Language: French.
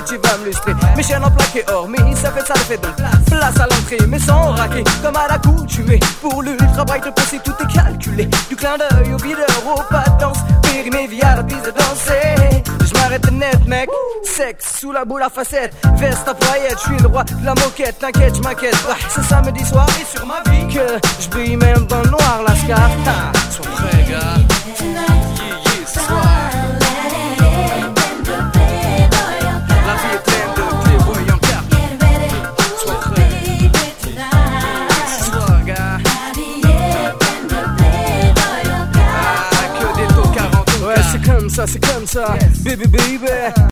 tu vas me lustrer. Mes chaînes en plaqué hormis, ça fait donc place à l'entrée, mais sans raquer, comme à l'accoutumée. Pour l'ultra bright, le passé, tout est calculé. Du clin d'œil au videur, au pas de danse, périmé via la piste de danser. Je m'arrête net, mec, sexe sous la boule à facettes, veste à paillettes, je suis le roi de la moquette, t'inquiète, je m'inquiète. C'est samedi soir et sur ma vie que je brille même dans le noir, la scar. Sois prêt, gars. Ce soir. La vie est pleine de playboy en carte. Sois prêt. Ce soir, gars. Ah, que des taux 40. Ouais, c'est comme ça, baby, baby.